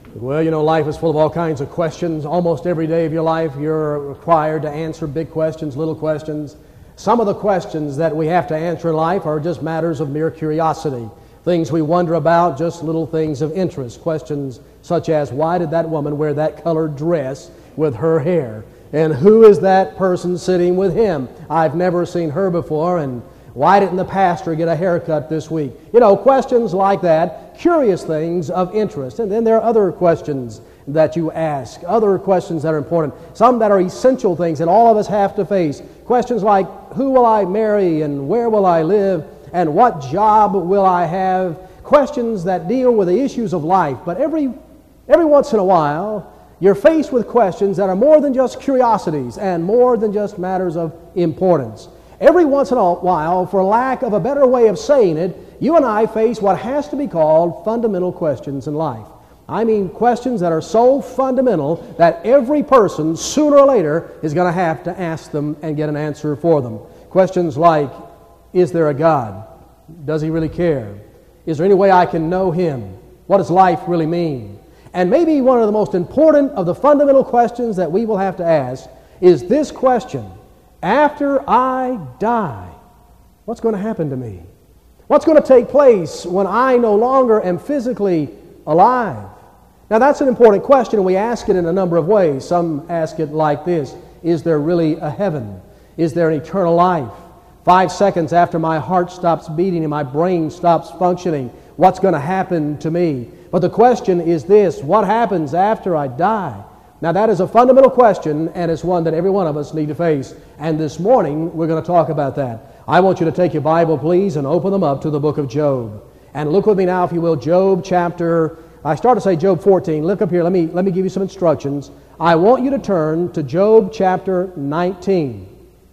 Well, you know, life is full of all kinds of questions. Almost every day of your life, you're required to answer big questions, little questions. Some of the questions that we have to answer in life are just matters of mere curiosity. Things we wonder about, just little things of interest. Questions such as, why did that woman wear that colored dress with her hair? And who is that person sitting with him? I've never seen her before. And why didn't the pastor get a haircut this week? You know, questions like that, curious things of interest. And then there are other questions that you ask, other questions that are important, some that are essential things that all of us have to face. Questions like, who will I marry and where will I live and what job will I have? Questions that deal with the issues of life. But every once in a while, you're faced with questions that are more than just curiosities and more than just matters of importance. Every once in a while, for lack of a better way of saying it, you and I face what has to be called fundamental questions in life. I mean questions that are so fundamental that every person, sooner or later, is going to have to ask them and get an answer for them. Questions like, is there a God? Does He really care? Is there any way I can know Him? What does life really mean? And maybe one of the most important of the fundamental questions that we will have to ask is this question: after I die, what's going to happen to me? What's going to take place when I no longer am physically alive? Now that's an important question, and we ask it in a number of ways. Some ask it like this: is there really a heaven? Is there an eternal life? 5 seconds after my heart stops beating and my brain stops functioning, what's going to happen to me? But the question is this: what happens after I die? Now that is a fundamental question, and it's one that every one of us need to face. And this morning, we're going to talk about that. I want you to take your Bible, please, and open them up to the book of Job. And look with me now, if you will, Job chapter, I start to say Job 14. Look up here, let me give you some instructions. I want you to turn to Job chapter 19.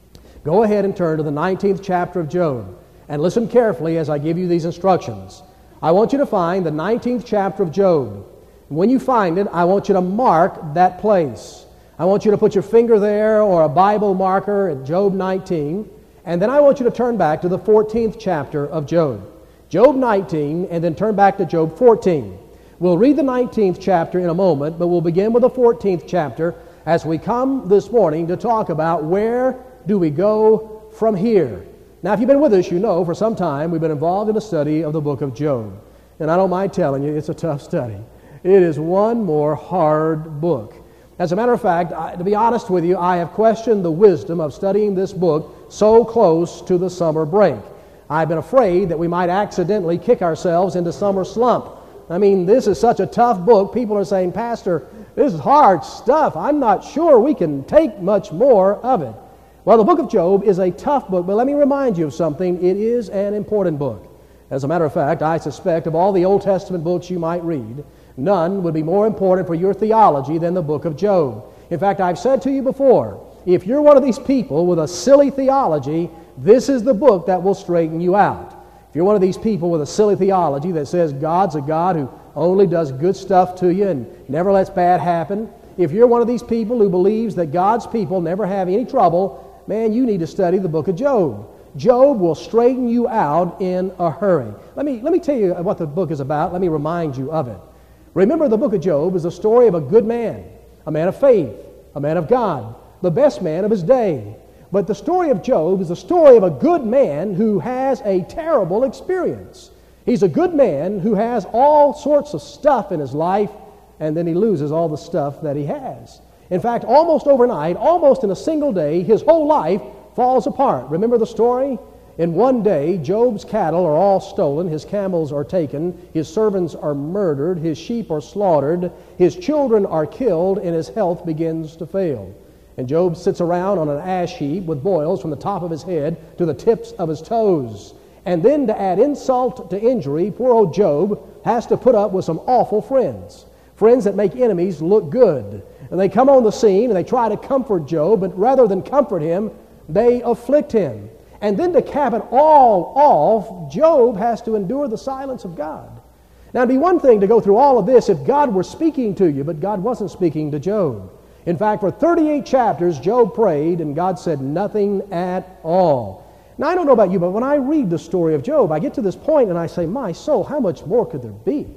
Go ahead and turn to the 19th chapter of Job. And listen carefully as I give you these instructions. I want you to find the 19th chapter of Job. When you find it, I want you to mark that place. I want you to put your finger there or a Bible marker at Job 19, and then I want you to turn back to the 14th chapter of Job. Job 19, and then turn back to Job 14. We'll read the 19th chapter in a moment, but we'll begin with the 14th chapter as we come this morning to talk about where do we go from here. Now, if you've been with us, you know for some time we've been involved in a study of the book of Job. And I don't mind telling you, it's a tough study. It is one more hard book. As a matter of fact, to be honest with you, I have questioned the wisdom of studying this book so close to the summer break. I've been afraid that we might accidentally kick ourselves into summer slump. I mean, this is such a tough book. People are saying, Pastor, this is hard stuff. I'm not sure we can take much more of it. Well, the book of Job is a tough book, but let me remind you of something. It is an important book. As a matter of fact, I suspect of all the Old Testament books you might read, none would be more important for your theology than the book of Job. In fact, I've said to you before, if you're one of these people with a silly theology, this is the book that will straighten you out. If you're one of these people with a silly theology that says God's a God who only does good stuff to you and never lets bad happen, if you're one of these people who believes that God's people never have any trouble, man, you need to study the book of Job. Job will straighten you out in a hurry. Let me tell you what the book is about. Let me remind you of it. Remember, the book of Job is the story of a good man, a man of faith, a man of God, the best man of his day. But the story of Job is the story of a good man who has a terrible experience. He's a good man who has all sorts of stuff in his life, and then he loses all the stuff that he has. In fact, almost overnight, almost in a single day, his whole life falls apart. Remember the story? In one day, Job's cattle are all stolen, his camels are taken, his servants are murdered, his sheep are slaughtered, his children are killed, and his health begins to fail. And Job sits around on an ash heap with boils from the top of his head to the tips of his toes. And then to add insult to injury, poor old Job has to put up with some awful friends. Friends that make enemies look good. And they come on the scene and they try to comfort Job, but rather than comfort him, they afflict him. And then to cap it all off, Job has to endure the silence of God. Now, it'd be one thing to go through all of this if God were speaking to you, but God wasn't speaking to Job. In fact, for 38 chapters, Job prayed, and God said nothing at all. Now, I don't know about you, but when I read the story of Job, I get to this point and I say, my soul, how much more could there be?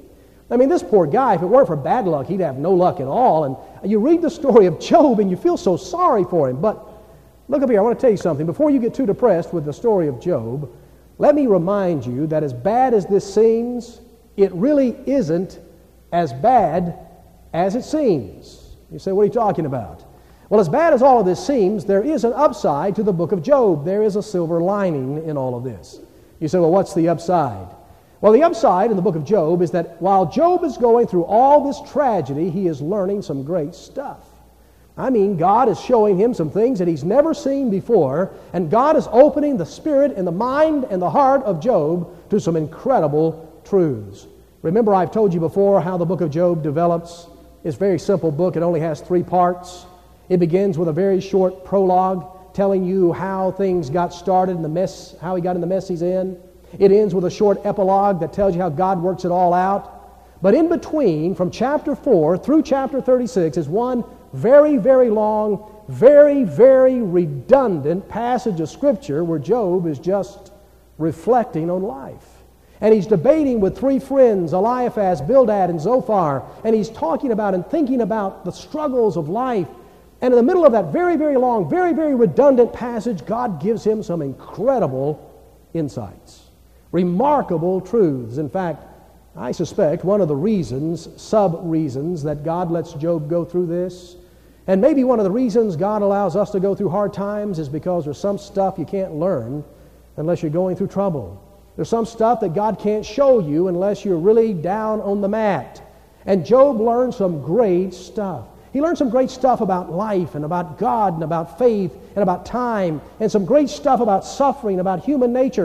I mean, this poor guy, if it weren't for bad luck, he'd have no luck at all. And you read the story of Job and you feel so sorry for him. But look up here, I want to tell you something. Before you get too depressed with the story of Job, let me remind you that as bad as this seems, it really isn't as bad as it seems. You say, what are you talking about? Well, as bad as all of this seems, there is an upside to the book of Job. There is a silver lining in all of this. You say, well, what's the upside? Well, the upside in the book of Job is that while Job is going through all this tragedy, he is learning some great stuff. I mean, God is showing him some things that he's never seen before, and God is opening the spirit and the mind and the heart of Job to some incredible truths. Remember, I've told you before how the book of Job develops. It's a very simple book. It only has 3 parts. It begins with a very short prologue telling you how things got started and the mess, how he got in the mess he's in. It ends with a short epilogue that tells you how God works it all out. But in between, from chapter 4 through chapter 36, is one very, very long, very, very redundant passage of Scripture where Job is just reflecting on life. And he's debating with 3 friends, Eliphaz, Bildad, and Zophar, and he's talking about and thinking about the struggles of life. And in the middle of that very, very long, very, very redundant passage, God gives him some incredible insights, remarkable truths. In fact, I suspect one of the reasons, sub-reasons, that God lets Job go through this, and maybe one of the reasons God allows us to go through hard times, is because there's some stuff you can't learn unless you're going through trouble. There's some stuff that God can't show you unless you're really down on the mat. And Job learned some great stuff. He learned some great stuff about life and about God and about faith and about time and some great stuff about suffering, about human nature.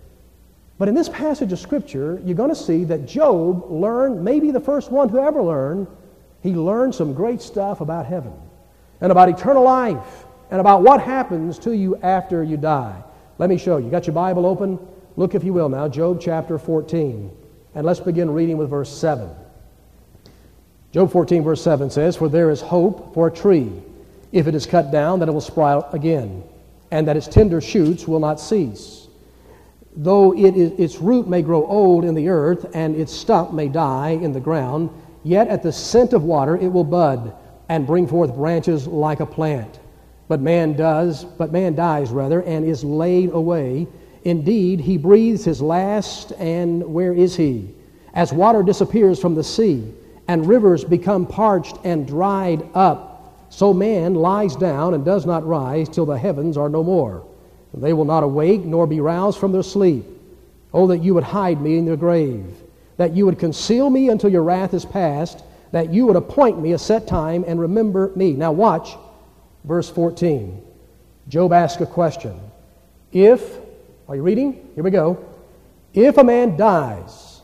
But in this passage of Scripture, you're going to see that Job learned, maybe the first one to ever learn, he learned some great stuff about heaven and about eternal life and about what happens to you after you die. Let me show you. You got your Bible open? Look, if you will, now, Job chapter 14. And let's begin reading with verse 7. Job 14, verse 7 says, "For there is hope for a tree. If it is cut down, that it will sprout again, and that its tender shoots will not cease. Though its root may grow old in the earth, and its stump may die in the ground, yet at the scent of water it will bud, and bring forth branches like a plant. But man dies, and is laid away. Indeed, he breathes his last, and where is he? As water disappears from the sea, and rivers become parched and dried up, so man lies down and does not rise till the heavens are no more. They will not awake nor be roused from their sleep. Oh, that you would hide me in your grave, that you would conceal me until your wrath is past, that you would appoint me a set time and remember me." Now watch verse 14. Job asks a question. Are you reading? Here we go. If a man dies,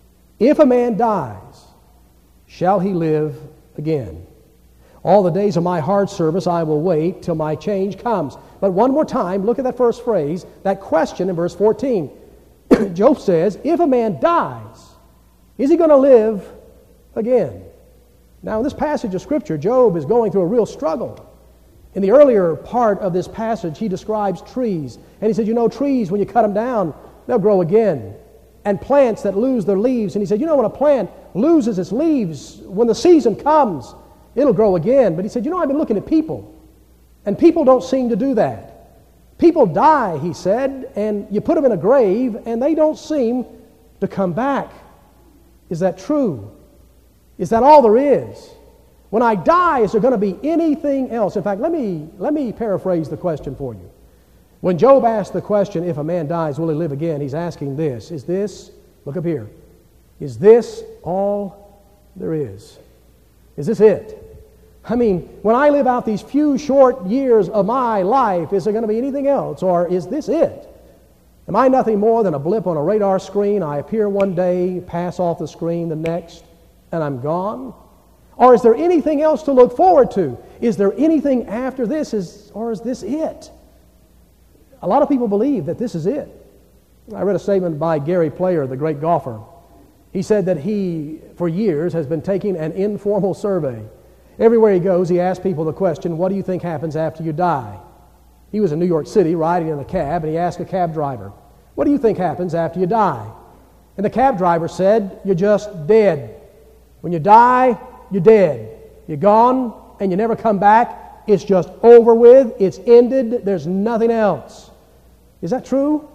shall he live again? All the days of my hard service I will wait till my change comes. But one more time, look at that first phrase, that question in verse 14. Job says, if a man dies, is he going to live again? Now, in this passage of Scripture, Job is going through a real struggle. In the earlier part of this passage, he describes trees. And he said, trees, when you cut them down, they'll grow again. And plants that lose their leaves. And he said, when a plant loses its leaves, when the season comes, it'll grow again. But he said, I've been looking at people. And people don't seem to do that. People die, he said, and you put them in a grave, and they don't seem to come back. Is that true? Is that all there is? When I die, is there going to be anything else? In fact, let me paraphrase the question for you. When Job asked the question, if a man dies, will he live again? He's asking this. Look up here. Is this all there is? Is this it? I mean, when I live out these few short years of my life, is there going to be anything else? Or is this it? Am I nothing more than a blip on a radar screen? I appear one day, pass off the screen the next, and I'm gone? Or is there anything else to look forward to? Is there anything after this? Or is this it? A lot of people believe that this is it. I read a statement by Gary Player, the great golfer. He said that he, for years, has been taking an informal survey. Everywhere he goes, he asks people the question, what do you think happens after you die? He was in New York City riding in a cab, and he asked a cab driver, what do you think happens after you die? And the cab driver said, you're just dead. When you die, you're dead. You're gone, and you never come back. It's just over with. It's ended. There's nothing else. Is that true?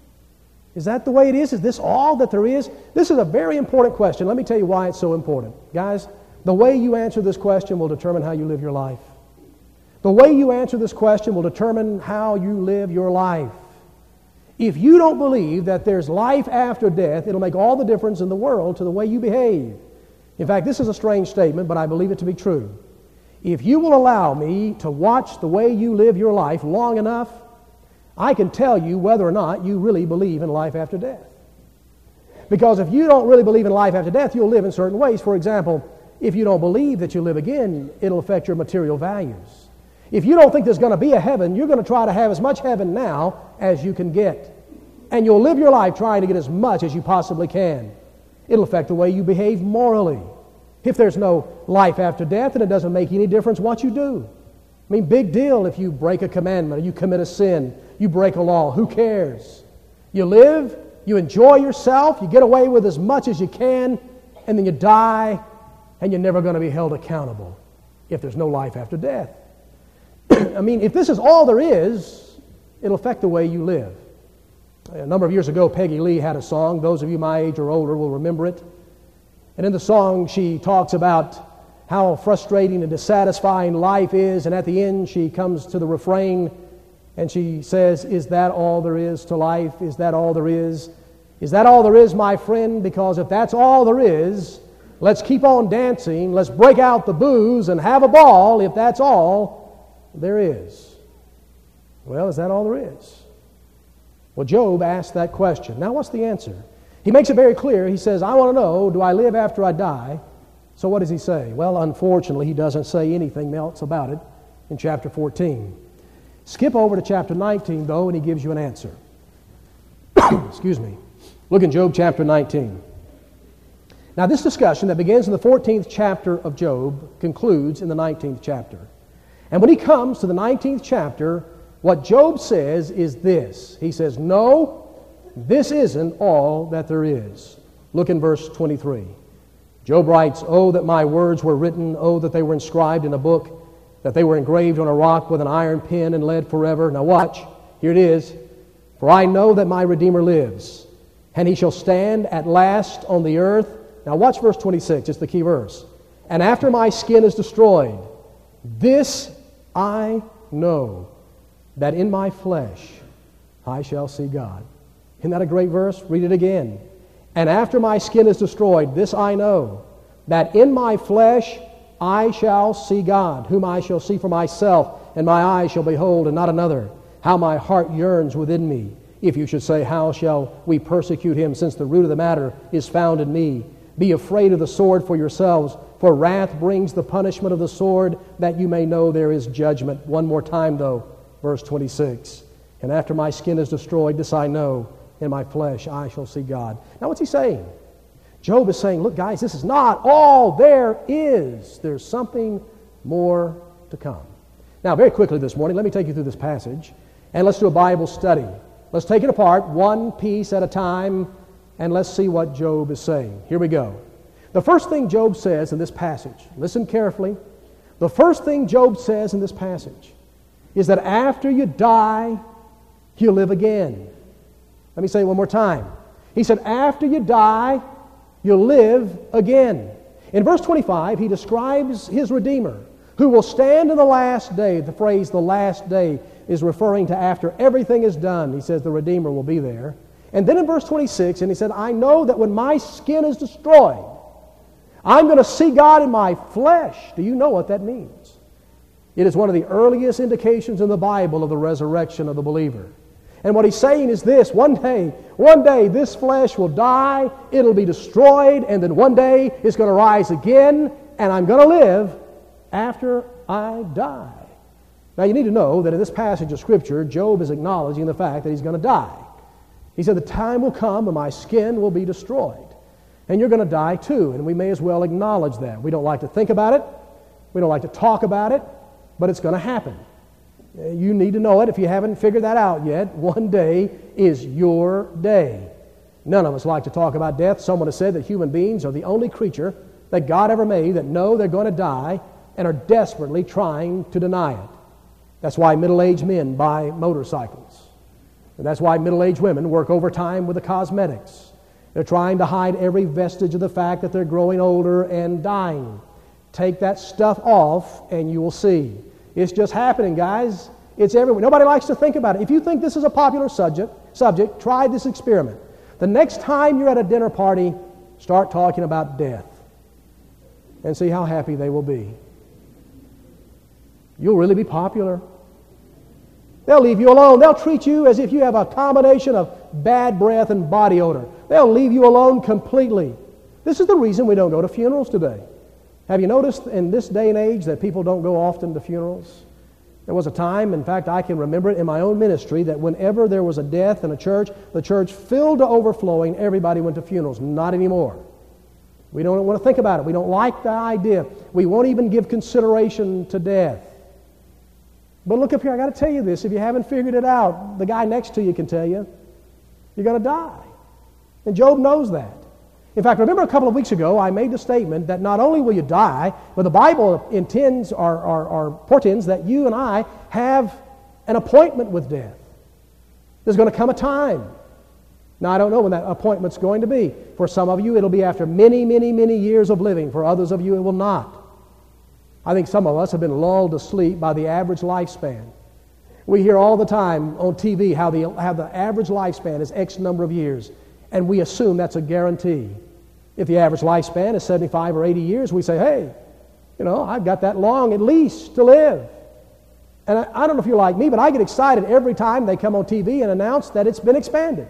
Is that the way it is? Is this all that there is? This is a very important question. Let me tell you why it's so important. Guys, the way you answer this question will determine how you live your life. The way you answer this question will determine how you live your life. If you don't believe that there's life after death, it'll make all the difference in the world to the way you behave. In fact, this is a strange statement, but I believe it to be true. If you will allow me to watch the way you live your life long enough, I can tell you whether or not you really believe in life after death. Because if you don't really believe in life after death, you'll live in certain ways. For example, if you don't believe that you live again, it'll affect your material values. If you don't think there's going to be a heaven, you're going to try to have as much heaven now as you can get. And you'll live your life trying to get as much as you possibly can. It'll affect the way you behave morally. If there's no life after death, then it doesn't make any difference what you do. I mean, big deal if you break a commandment or you commit a sin, you break a law. Who cares? You live, you enjoy yourself, you get away with as much as you can, and then you die, and you're never going to be held accountable if there's no life after death. I mean, if this is all there is, it'll affect the way you live. A number of years ago, Peggy Lee had a song. Those of you my age or older will remember it. And in the song, she talks about how frustrating and dissatisfying life is, and at the end she comes to the refrain and she says, "Is that all there is to life? Is that all there is? Is that all there is, my friend? Because if that's all there is, let's keep on dancing, let's break out the booze and have a ball if that's all there is." Well, is that all there is? Well, Job asked that question. Now, what's the answer? He makes it very clear. He says, I want to know, do I live after I die? So what does he say? Well, unfortunately, he doesn't say anything else about it in chapter 14. Skip over to chapter 19, though, and he gives you an answer. Excuse me. Look in Job chapter 19. Now, this discussion that begins in the 14th chapter of Job concludes in the 19th chapter. And when he comes to the 19th chapter, what Job says is this. He says, no, this isn't all that there is. Look in verse 23. Job writes, "Oh, that my words were written, oh, that they were inscribed in a book, that they were engraved on a rock with an iron pen and lead forever." Now watch, here it is. "For I know that my Redeemer lives, and he shall stand at last on the earth." Now watch verse 26, it's the key verse. "And after my skin is destroyed, this I know, that in my flesh I shall see God." Isn't that a great verse? Read it again. "And after my skin is destroyed, this I know, that in my flesh I shall see God, whom I shall see for myself, and my eyes shall behold, and not another. How my heart yearns within me. If you should say, how shall we persecute him, since the root of the matter is found in me? Be afraid of the sword for yourselves, for wrath brings the punishment of the sword, that you may know there is judgment." One more time, though, verse 26. "And after my skin is destroyed, this I know, in my flesh I shall see God." Now what's he saying? Job is saying, look guys, this is not all there is. There's something more to come. Now very quickly this morning, let me take you through this passage, and let's do a Bible study. Let's take it apart one piece at a time, and let's see what Job is saying. Here we go. The first thing Job says in this passage, listen carefully, the first thing Job says in this passage is that after you die, you live again. Let me say it one more time. He said, after you die, you'll live again. In verse 25, he describes his Redeemer, who will stand in the last day. The phrase, the last day, is referring to after everything is done. He says the Redeemer will be there. And then in verse 26, and he said, I know that when my skin is destroyed, I'm going to see God in my flesh. Do you know what that means? It is one of the earliest indications in the Bible of the resurrection of the believer. And what he's saying is this: one day this flesh will die, it'll be destroyed, and then one day it's going to rise again, and I'm going to live after I die. Now you need to know that in this passage of Scripture, Job is acknowledging the fact that he's going to die. He said, the time will come when my skin will be destroyed. And you're going to die too, and we may as well acknowledge that. We don't like to think about it, we don't like to talk about it, but it's going to happen. You need to know it if you haven't figured that out yet. One day is your day. None of us like to talk about death. Someone has said that human beings are the only creature that God ever made that know they're going to die and are desperately trying to deny it. That's why middle-aged men buy motorcycles. And that's why middle-aged women work overtime with the cosmetics. They're trying to hide every vestige of the fact that they're growing older and dying. Take that stuff off and you will see. It's just happening, guys. It's everywhere. Nobody likes to think about it. If you think this is a popular subject, try this experiment. The next time you're at a dinner party, start talking about death and see how happy they will be. You'll really be popular. They'll leave you alone. They'll treat you as if you have a combination of bad breath and body odor. They'll leave you alone completely. This is the reason we don't go to funerals today. Have you noticed in this day and age that people don't go often to funerals? There was a time, in fact, I can remember it in my own ministry, that whenever there was a death in a church, the church filled to overflowing, everybody went to funerals. Not anymore. We don't want to think about it. We don't like the idea. We won't even give consideration to death. But look up here, I got to tell you this. If you haven't figured it out, the guy next to you can tell you. You're going to die. And Job knows that. In fact, remember a couple of weeks ago, I made the statement that not only will you die, but the Bible intends or portends that you and I have an appointment with death. There's going to come a time. Now, I don't know when that appointment's going to be. For some of you, it'll be after many, many, many years of living. For others of you, it will not. I think some of us have been lulled to sleep by the average lifespan. We hear all the time on TV how the average lifespan is X number of years, and we assume that's a guarantee. If the average lifespan is 75 or 80 years, we say, hey, I've got that long at least to live. And I don't know if you're like me, but I get excited every time they come on TV and announce that it's been expanded.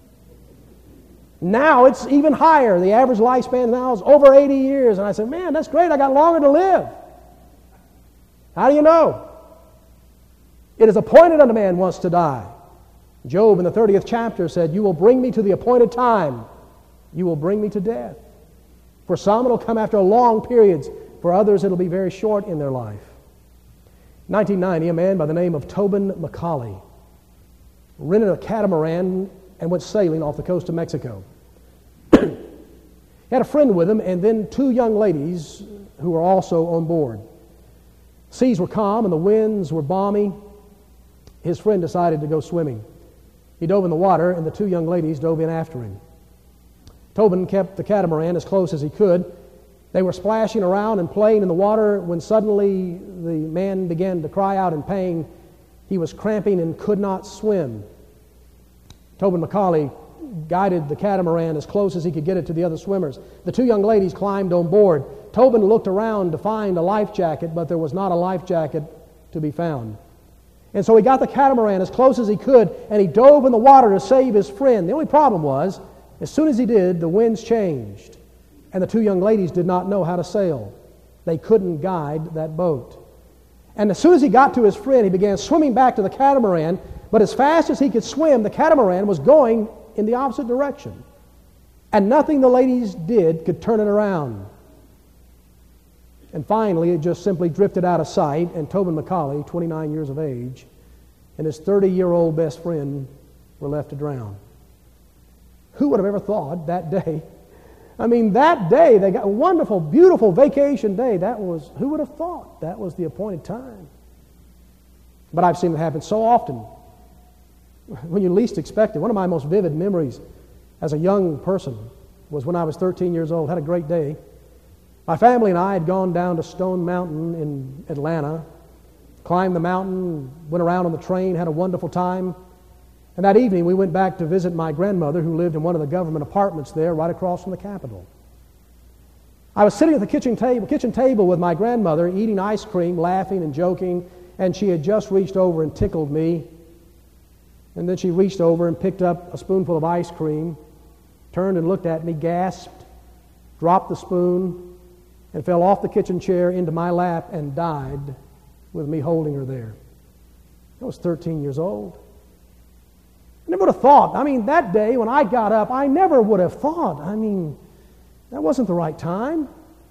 Now it's even higher. The average lifespan now is over 80 years. And I say, man, that's great. I got longer to live. How do you know? It is appointed unto man once to die. Job in the 30th chapter said, you will bring me to the appointed time. You will bring me to death. For some it will come after long periods. For others it will be very short in their life. 1990, a man by the name of Tobin Macaulay rented a catamaran and went sailing off the coast of Mexico. He had a friend with him and then two young ladies who were also on board. Seas were calm and the winds were balmy. His friend decided to go swimming. He dove in the water and the two young ladies dove in after him. Tobin kept the catamaran as close as he could. They were splashing around and playing in the water when suddenly the man began to cry out in pain. He was cramping and could not swim. Tobin Macaulay guided the catamaran as close as he could get it to the other swimmers. The two young ladies climbed on board. Tobin looked around to find a life jacket, but there was not a life jacket to be found. And so he got the catamaran as close as he could, and he dove in the water to save his friend. The only problem was, as soon as he did, the winds changed, and the two young ladies did not know how to sail. They couldn't guide that boat. And as soon as he got to his friend, he began swimming back to the catamaran, but as fast as he could swim, the catamaran was going in the opposite direction. And nothing the ladies did could turn it around. And finally, it just simply drifted out of sight, and Tobin Macaulay, 29 years of age, and his 30-year-old best friend were left to drown. Who would have ever thought that day? I mean, that day, they got a wonderful, beautiful vacation day. Who would have thought that was the appointed time? But I've seen it happen so often when you least expect it. One of my most vivid memories as a young person was when I was 13 years old. Had a great day. My family and I had gone down to Stone Mountain in Atlanta, climbed the mountain, went around on the train, had a wonderful time. And that evening we went back to visit my grandmother who lived in one of the government apartments there right across from the Capitol. I was sitting at the kitchen table with my grandmother eating ice cream, laughing and joking, and she had just reached over and tickled me. And then she reached over and picked up a spoonful of ice cream, turned and looked at me, gasped, dropped the spoon, and fell off the kitchen chair into my lap and died with me holding her there. I was 13 years old. I never would have thought. That day when I got up, I never would have thought. That wasn't the right time.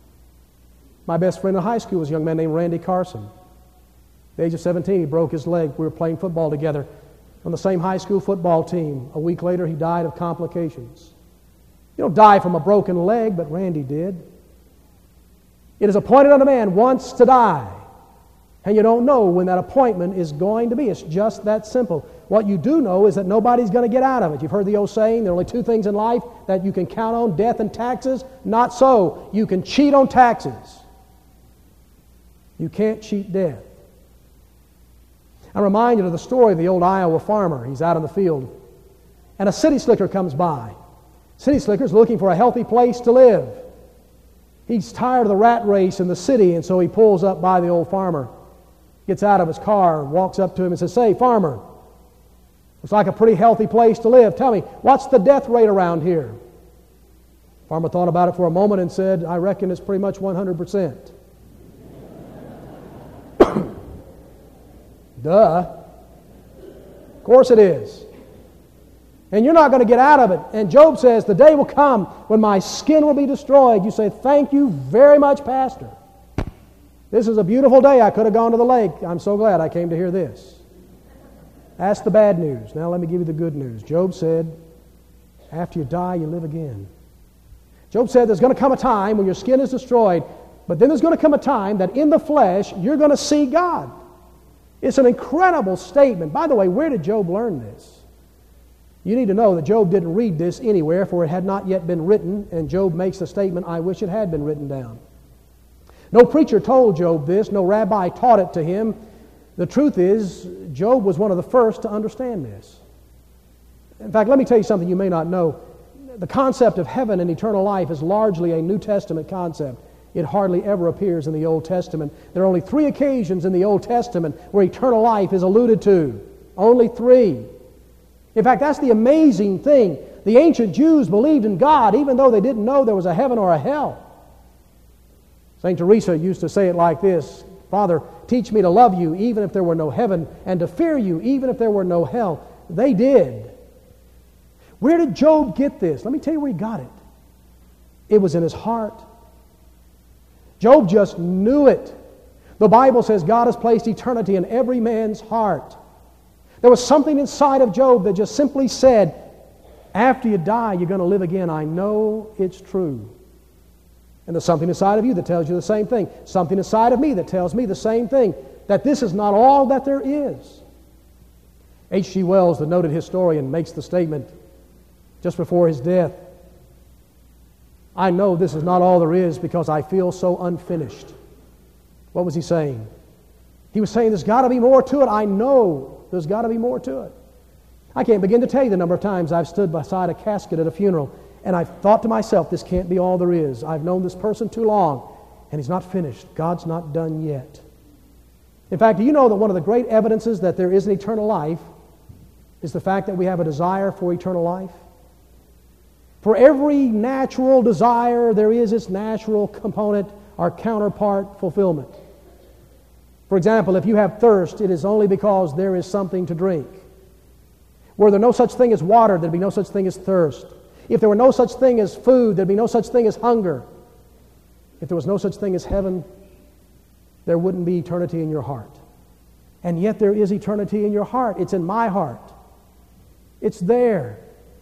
My best friend in high school was a young man named Randy Carson. At the age of 17, he broke his leg. We were playing football together on the same high school football team. A week later, he died of complications. You don't die from a broken leg, but Randy did. It is appointed unto man once to die. And you don't know when that appointment is going to be. It's just that simple. What you do know is that nobody's going to get out of it. You've heard the old saying, there are only two things in life that you can count on, death and taxes. Not so. You can cheat on taxes. You can't cheat death. I'm reminded of the story of the old Iowa farmer. He's out in the field, and a city slicker comes by. City slicker's looking for a healthy place to live. He's tired of the rat race in the city, and so he pulls up by the old farmer, gets out of his car, and walks up to him and says, "Say, farmer, looks like a pretty healthy place to live. Tell me, what's the death rate around here?" Farmer thought about it for a moment and said, "I reckon it's pretty much 100%. Duh. Of course it is. And you're not going to get out of it. And Job says, the day will come when my skin will be destroyed. You say, "Thank you very much, Pastor. This is a beautiful day. I could have gone to the lake. I'm so glad I came to hear this." That's the bad news. Now let me give you the good news. Job said, after you die, you live again. Job said there's going to come a time when your skin is destroyed, but then there's going to come a time that in the flesh, you're going to see God. It's an incredible statement. By the way, where did Job learn this? You need to know that Job didn't read this anywhere, for it had not yet been written, and Job makes the statement, "I wish it had been written down." No preacher told Job this. No rabbi taught it to him. The truth is, Job was one of the first to understand this. In fact, let me tell you something you may not know. The concept of heaven and eternal life is largely a New Testament concept. It hardly ever appears in the Old Testament. There are only 3 occasions in the Old Testament where eternal life is alluded to. Only 3. In fact, that's the amazing thing. The ancient Jews believed in God even though they didn't know there was a heaven or a hell. St. Teresa used to say it like this: "Father, teach me to love you even if there were no heaven, and to fear you even if there were no hell." They did. Where did Job get this? Let me tell you where he got it. It was in his heart. Job just knew it. The Bible says God has placed eternity in every man's heart. There was something inside of Job that just simply said, after you die, you're going to live again. I know it's true. And there's something inside of you that tells you the same thing. Something inside of me that tells me the same thing, that this is not all that there is. H.G. Wells, the noted historian, makes the statement just before his death, "I know this is not all there is because I feel so unfinished." What was he saying? He was saying there's got to be more to it. I know there's got to be more to it. I can't begin to tell you the number of times I've stood beside a casket at a funeral and I've thought to myself, this can't be all there is. I've known this person too long and he's not finished. God's not done yet. In fact, do you know that one of the great evidences that there is an eternal life is the fact that we have a desire for eternal life? For every natural desire, there is its natural component or counterpart fulfillment. For example, if you have thirst, it is only because there is something to drink. Were there no such thing as water, there'd be no such thing as thirst. If there were no such thing as food, there'd be no such thing as hunger. If there was no such thing as heaven, there wouldn't be eternity in your heart. And yet there is eternity in your heart. It's in my heart. It's there.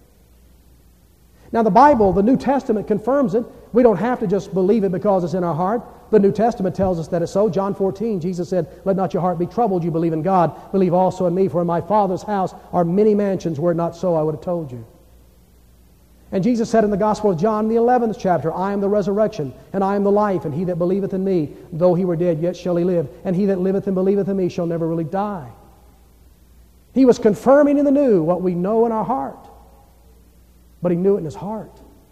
Now the Bible, the New Testament, confirms it. We don't have to just believe it because it's in our heart. The New Testament tells us that it's so. John 14, Jesus said, "Let not your heart be troubled. You believe in God. Believe also in me. For in my Father's house are many mansions. Were it not so, I would have told you." And Jesus said in the Gospel of John, the 11th chapter, "I am the resurrection, and I am the life, and he that believeth in me, though he were dead, yet shall he live. And he that liveth and believeth in me shall never really die." He was confirming in the new what we know in our heart. But he knew it in his heart.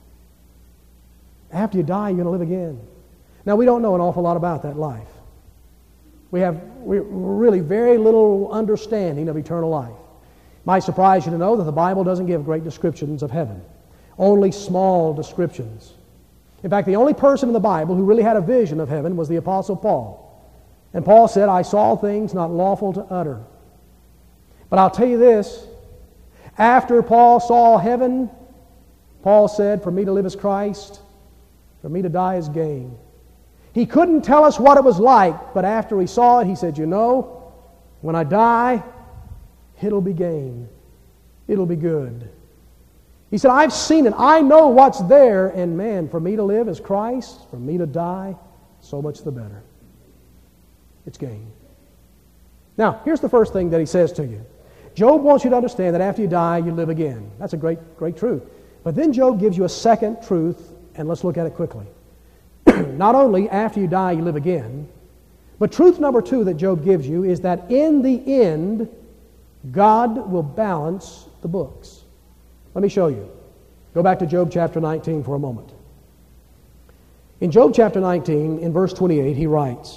After you die, you're going to live again. Now, we don't know an awful lot about that life. We're really very little understanding of eternal life. It might surprise you to know that the Bible doesn't give great descriptions of heaven. Only small descriptions. In fact, the only person in the Bible who really had a vision of heaven was the Apostle Paul. And Paul said, "I saw things not lawful to utter." But I'll tell you this, after Paul saw heaven, Paul said, "For me to live is Christ, for me to die is gain." He couldn't tell us what it was like, but after he saw it, he said, "You know, when I die, it'll be gain. It'll be good." He said, "I've seen it. I know what's there, and man, for me to live is Christ, for me to die, so much the better. It's gain. Now, here's the first thing that he says to you. Job wants you to understand that after you die, you live again. That's a great truth. But then Job gives you a second truth, and let's look at it quickly. Not only after you die, you live again, but truth number 2 that Job gives you is that in the end, God will balance the books. Let me show you. Go back to Job chapter 19 for a moment. In Job chapter 19, in verse 28, he writes,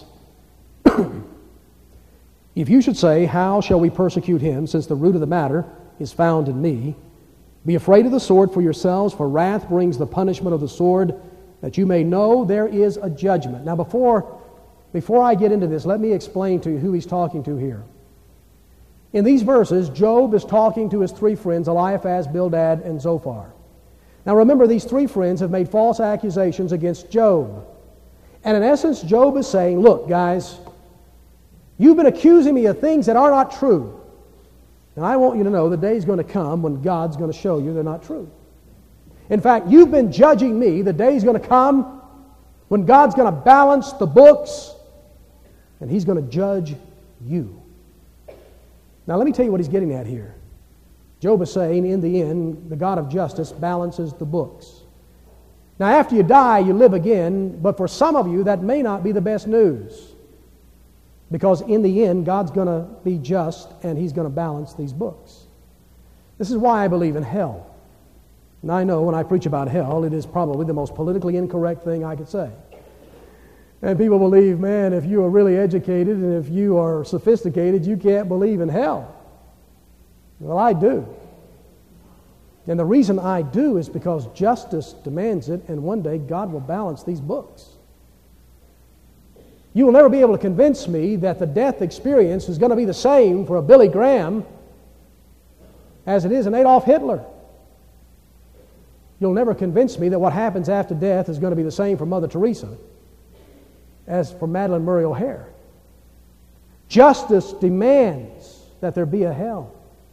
If you should say, how shall we persecute him, since the root of the matter is found in me? Be afraid of the sword for yourselves, for wrath brings the punishment of the sword, that you may know there is a judgment. Now before I get into this, let me explain to you who he's talking to here. In these verses, Job is talking to his 3 friends, Eliphaz, Bildad, and Zophar. Now remember, these 3 friends have made false accusations against Job. And in essence, Job is saying, look, guys, you've been accusing me of things that are not true. And I want you to know the day is going to come when God's going to show you they're not true. In fact, you've been judging me. The day is going to come when God's going to balance the books and He's going to judge you. Now let me tell you what he's getting at here. Job is saying, in the end, the God of justice balances the books. Now after you die, you live again, but for some of you, that may not be the best news. Because in the end, God's going to be just and He's going to balance these books. This is why I believe in hell. And I know when I preach about hell, it is probably the most politically incorrect thing I could say. And people believe, man, if you are really educated and if you are sophisticated, you can't believe in hell. Well, I do. And the reason I do is because justice demands it, and one day God will balance these books. You will never be able to convince me that the death experience is going to be the same for a Billy Graham as it is an Adolf Hitler. You'll never convince me that what happens after death is going to be the same for Mother Teresa as for Madalyn Murray O'Hair. Justice demands that there be a hell.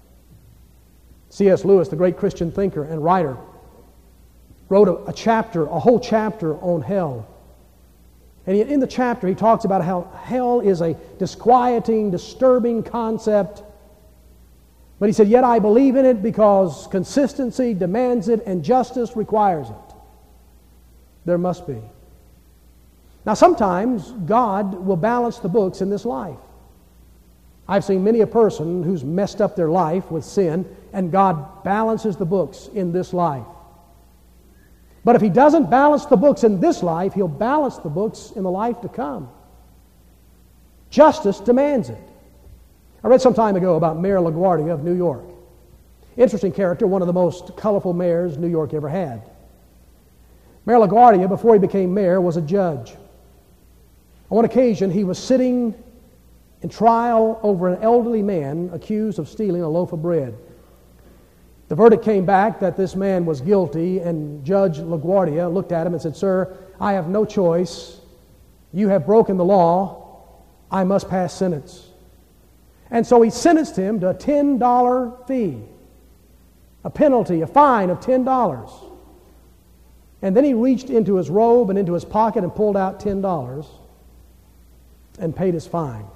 C.S. Lewis, the great Christian thinker and writer, wrote a whole chapter on hell. And in the chapter, he talks about how hell is a disquieting, disturbing concept. But he said, yet I believe in it because consistency demands it and justice requires it. There must be. Now sometimes God will balance the books in this life. I've seen many a person who's messed up their life with sin, and God balances the books in this life. But if He doesn't balance the books in this life, He'll balance the books in the life to come. Justice demands it. I read some time ago about Mayor LaGuardia of New York. Interesting character, one of the most colorful mayors New York ever had. Mayor LaGuardia, before he became mayor, was a judge. On one occasion, he was sitting in trial over an elderly man accused of stealing a loaf of bread. The verdict came back that this man was guilty, and Judge LaGuardia looked at him and said, "Sir, I have no choice. You have broken the law. I must pass sentence." And so he sentenced him to a $10 fee, a penalty, a fine of $10. And then he reached into his robe and into his pocket and pulled out $10 and paid his fine.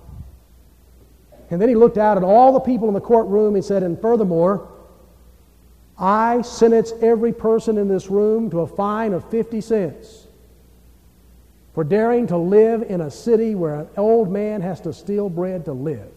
And then he looked out at all the people in the courtroom and said, "And furthermore, I sentence every person in this room to a fine of 50 cents for daring to live in a city where an old man has to steal bread to live."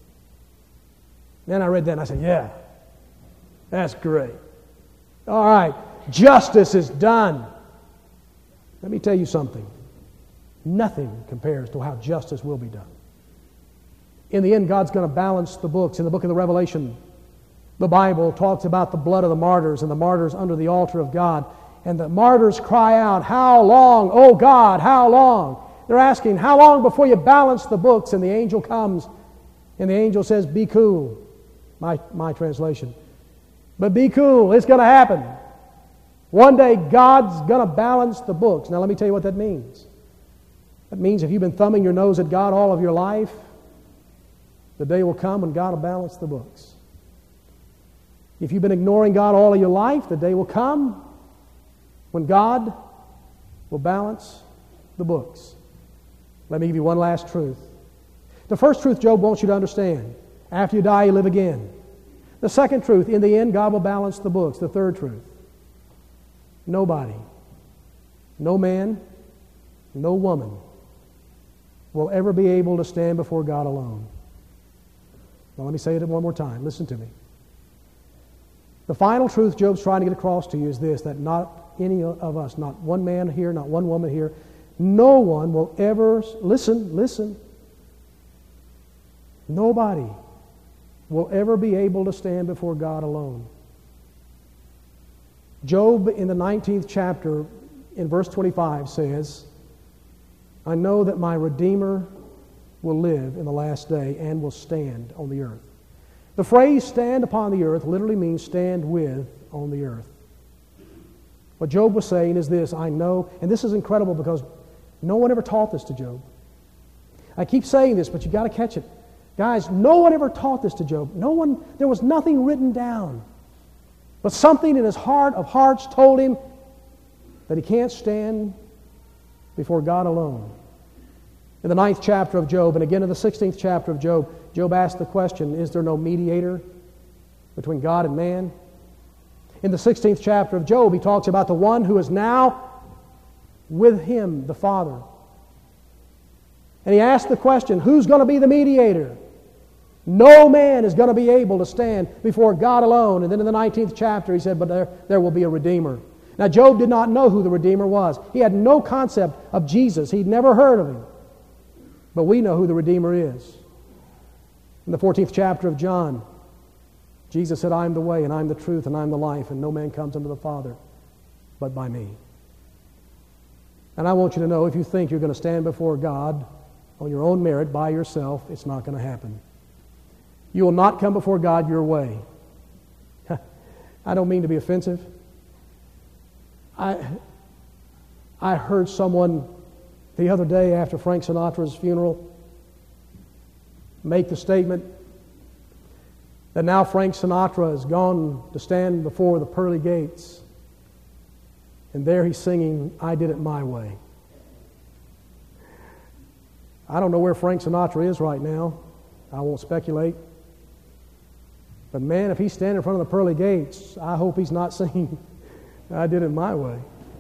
Then I read that and I said, yeah, that's great. All right, justice is done. Let me tell you something. Nothing compares to how justice will be done. In the end, God's going to balance the books. In the book of the Revelation, the Bible talks about the blood of the martyrs and the martyrs under the altar of God. And the martyrs cry out, "How long, O God, how long?" They're asking, how long before you balance the books? And the angel comes, and the angel says, "Be cool." My translation. But be cool, it's going to happen. One day God's going to balance the books. Now let me tell you what that means. That means if you've been thumbing your nose at God all of your life, the day will come when God will balance the books. If you've been ignoring God all of your life, the day will come when God will balance the books. Let me give you one last truth. The first truth Job wants you to understand: after you die, you live again. The second truth: in the end, God will balance the books. The third truth: nobody, no man, no woman will ever be able to stand before God alone. Now let me say it one more time. Listen to me. The final truth Job's trying to get across to you is this: that not any of us, not one man here, not one woman here, no one will ever, listen, nobody will ever be able to stand before God alone. Job in the 19th chapter in verse 25 says, I know that my Redeemer will live in the last day and will stand on the earth. The phrase stand upon the earth literally means stand with on the earth. What Job was saying is this: I know, and this is incredible because no one ever taught this to Job. I keep saying this, but you got to catch it. Guys, no one ever taught this to Job. There was nothing written down. But something in his heart of hearts told him that he can't stand before God alone. In the 9th chapter of Job, and again in the 16th chapter of Job, Job asked the question, is there no mediator between God and man? In the 16th chapter of Job, he talks about the one who is now with him, the Father. And he asked the question, who's going to be the mediator? No man is going to be able to stand before God alone. And then in the 19th chapter, he said, but there will be a Redeemer. Now, Job did not know who the Redeemer was. He had no concept of Jesus. He'd never heard of him. But we know who the Redeemer is. In the 14th chapter of John, Jesus said, I am the way, and I am the truth, and I am the life, and no man comes unto the Father but by me. And I want you to know, if you think you're going to stand before God on your own merit by yourself, it's not going to happen. You will not come before God your way. I don't mean to be offensive. I heard someone the other day after Frank Sinatra's funeral make the statement that now Frank Sinatra has gone to stand before the pearly gates, and there he's singing, I Did It My Way. I don't know where Frank Sinatra is right now. I won't speculate. But man, if he's standing in front of the pearly gates, I hope he's not singing, I Did It My Way.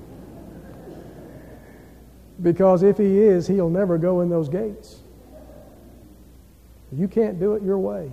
Because if he is, he'll never go in those gates. You can't do it your way.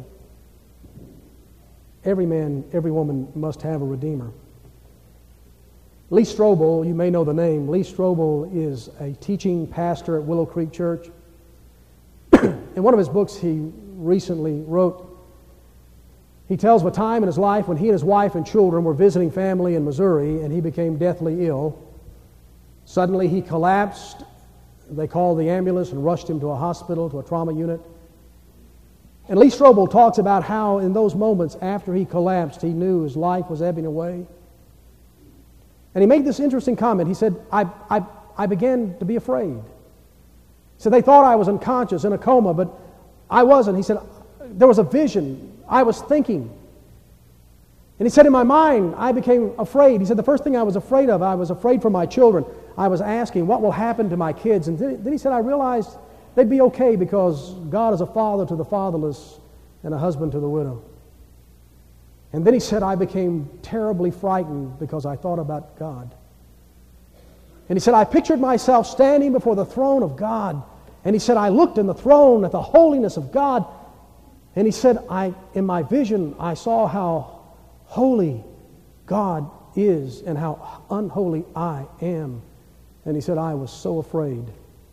Every man, every woman must have a Redeemer. Lee Strobel, you may know the name. Lee Strobel is a teaching pastor at Willow Creek Church. In one of his books he recently wrote, he tells of a time in his life when he and his wife and children were visiting family in Missouri, and he became deathly ill. Suddenly he collapsed. They called the ambulance and rushed him to a hospital, to a trauma unit. And Lee Strobel talks about how in those moments after he collapsed, he knew his life was ebbing away. And he made this interesting comment. He said, I began to be afraid. He said, they thought I was unconscious, in a coma, but I wasn't. He said, there was a vision. I was thinking. And he said, in my mind, I became afraid. He said, the first thing I was afraid of, I was afraid for my children. I was asking, what will happen to my kids? And then he said, I realized they'd be okay because God is a father to the fatherless and a husband to the widow. And then he said, I became terribly frightened because I thought about God. And he said, I pictured myself standing before the throne of God. And he said, I looked in the throne at the holiness of God. And he said, in my vision, I saw how holy God is and how unholy I am. And he said, I was so afraid.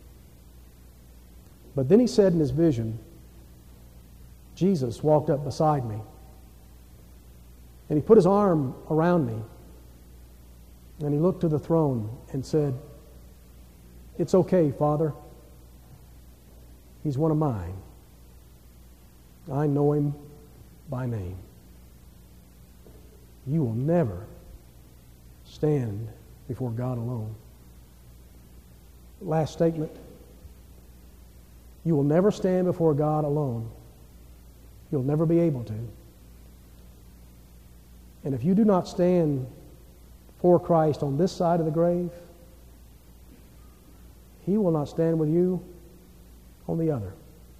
But then he said in his vision, Jesus walked up beside me. And he put his arm around me. And he looked to the throne and said, it's okay, Father. He's one of mine. I know him by name. You will never stand before God alone. Last statement. You will never stand before God alone. You'll never be able to. And if you do not stand for Christ on this side of the grave, He will not stand with you on the other.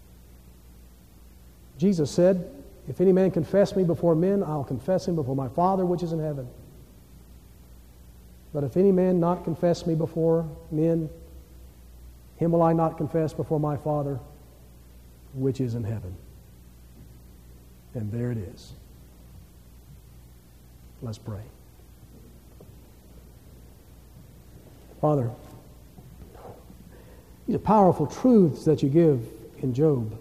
Jesus said, if any man confess me before men, I'll confess him before my Father which is in heaven. But if any man not confess me before men, him will I not confess before my Father which is in heaven. And there it is. Let's pray. Father, these are powerful truths that you give in Job.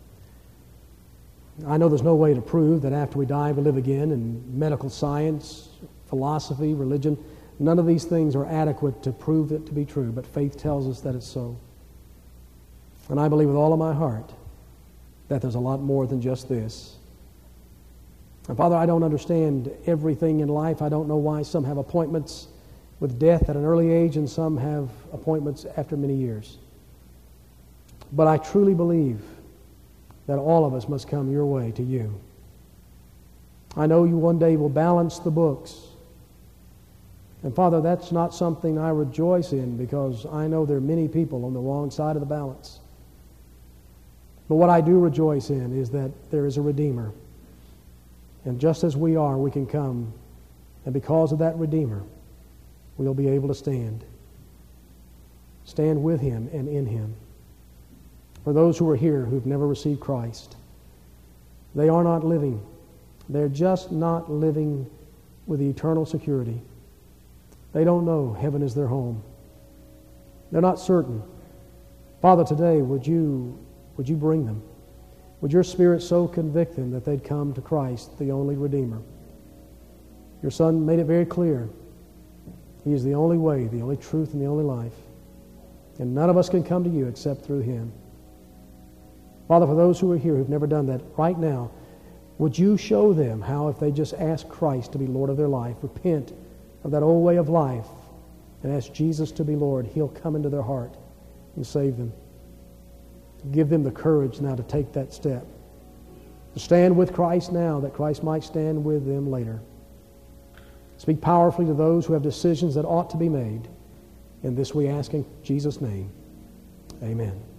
I know there's no way to prove that after we die we live again, and medical science, philosophy, religion, none of these things are adequate to prove it to be true, but faith tells us that it's so. And I believe with all of my heart that there's a lot more than just this. And Father, I don't understand everything in life. I don't know why some have appointments with death at an early age and some have appointments after many years. But I truly believe that all of us must come your way to you. I know you one day will balance the books. And Father, that's not something I rejoice in, because I know there are many people on the wrong side of the balance. But what I do rejoice in is that there is a Redeemer. And just as we are, we can come. And because of that Redeemer, we'll be able to stand. Stand with him and in him. For those who are here who've never received Christ, they are not living. They're just not living with eternal security. They don't know heaven is their home. They're not certain. Father, today, would you bring them? Would your Spirit so convict them that they'd come to Christ, the only Redeemer? Your Son made it very clear. He is the only way, the only truth, and the only life. And none of us can come to you except through him. Father, for those who are here who've never done that, right now, would you show them how, if they just ask Christ to be Lord of their life, repent of that old way of life, and ask Jesus to be Lord, he'll come into their heart and save them. Give them the courage now to take that step, to stand with Christ now, that Christ might stand with them later. Speak powerfully to those who have decisions that ought to be made. And this we ask in Jesus' name. Amen.